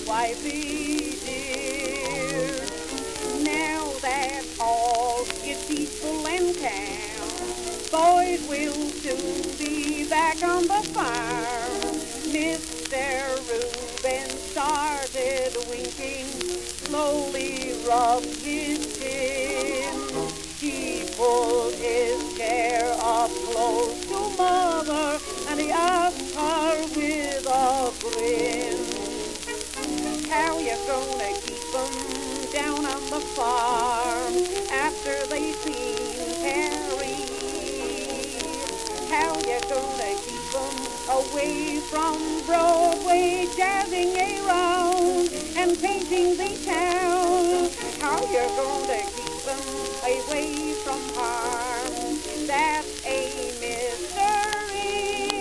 wifey dear. Now that all is peaceful in town, boys will soon be back on the farm. Mr. Reuben started winking, slowly rubbed his chin. He pulled his chair up close to Mother, and he asked her with a grin, how you gonna keep 'em down on the farm after they seen Terry? How you gonna keep 'em away from Broadway, jazzing around and painting the town? How you gonna keep 'em away from harm? That's a mystery.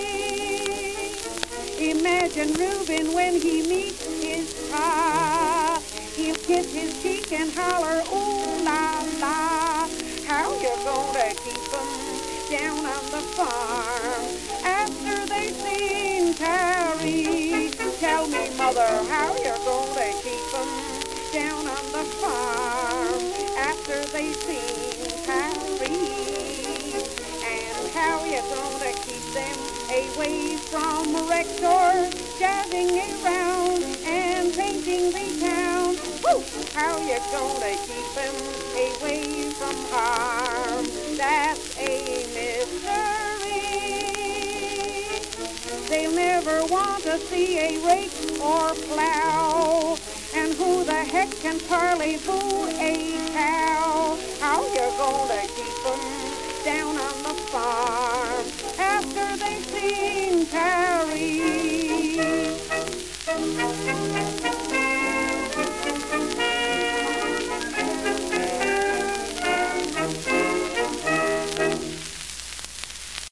Imagine Reuben when he meets his pa. He'll kiss his cheek and holler, ooh la la. How you gonna keep 'em down on the farm after they seen Terry? Tell me, Mother, how you gonna keep 'em down on the farm after they seen Terry? And how you gonna keep them away from Rector, jazzing around and painting the town? Woo! How you gonna keep them away from harm? That's a mystery. They'll never want to see a rake or plow, and who the heck can parley-boo a cow? How you gonna keep